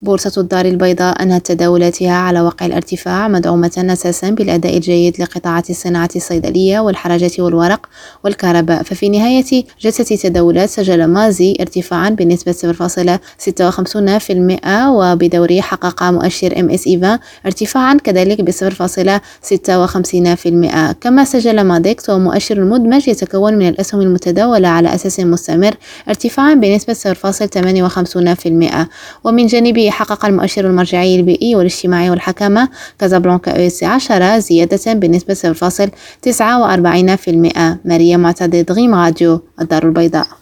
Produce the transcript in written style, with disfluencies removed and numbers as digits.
بورصة الدار البيضاء أنهت تداولاتها على وقع الارتفاع، مدعومة أساسا بالأداء الجيد لقطاعات الصناعة الصيدلية والحرجة والورق والكهرباء. ففي نهاية جلسة التداولات سجل مازي ارتفاعا بنسبة 0.56%، وبدوره حقق مؤشر MSCI 20 ارتفاعا كذلك ب 0.56%. كما سجل ماديكس ومؤشر مدمج يتكون من الأسهم المتداولة على أساس مستمر ارتفاعا بنسبة 0.58%. ومن جانبه حقق المؤشر المرجعي البيئي والاجتماعي والحكامة كازابلانكا ESG 10 زيادة بنسبة 0.49%. ماريا معتضد، غيم راديو الدار البيضاء.